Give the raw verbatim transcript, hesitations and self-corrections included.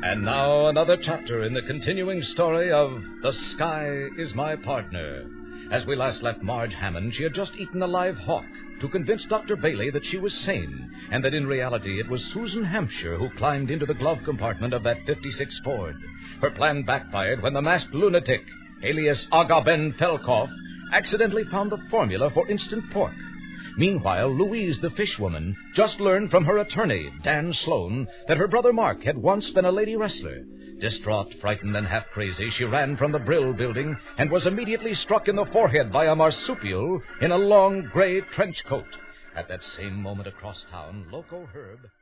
And now another chapter in the continuing story of The Sky Is My Partner. As we last left Marge Hammond, she had just eaten a live hawk to convince Doctor Bailey that she was sane, and that in reality it was Susan Hampshire who climbed into the glove compartment of that fifty-six Ford. Her plan backfired when the masked lunatic, alias Aga Ben Felkoff, accidentally found the formula for instant pork. Meanwhile, Louise, the fishwoman, just learned from her attorney, Dan Sloan, that her brother Mark had once been a lady wrestler. Distraught, frightened, and half-crazy, she ran from the Brill building and was immediately struck in the forehead by a marsupial in a long gray trench coat. At that same moment across town, Loco Herb...